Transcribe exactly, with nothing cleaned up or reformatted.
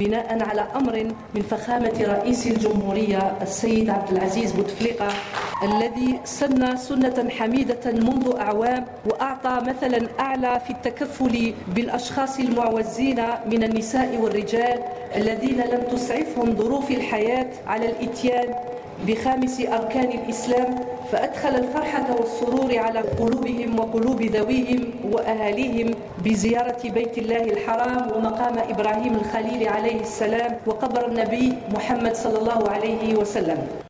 بناء على أمر من فخامة رئيس الجمهورية السيد عبد العزيز بوتفليقة، الذي سن سنة حميدة منذ أعوام وأعطى مثلا أعلى في التكفل بالأشخاص المعوزين من النساء والرجال الذين لم تسعفهم ظروف الحياة على الإتيان بخامس أركان الإسلام، فأدخل الفرحة والسرور على قلوبهم وقلوب ذويهم وأهاليهم بزيارة بيت الله الحرام ومقام إبراهيم الخليل عليه السلام وقبر النبي محمد صلى الله عليه وسلم.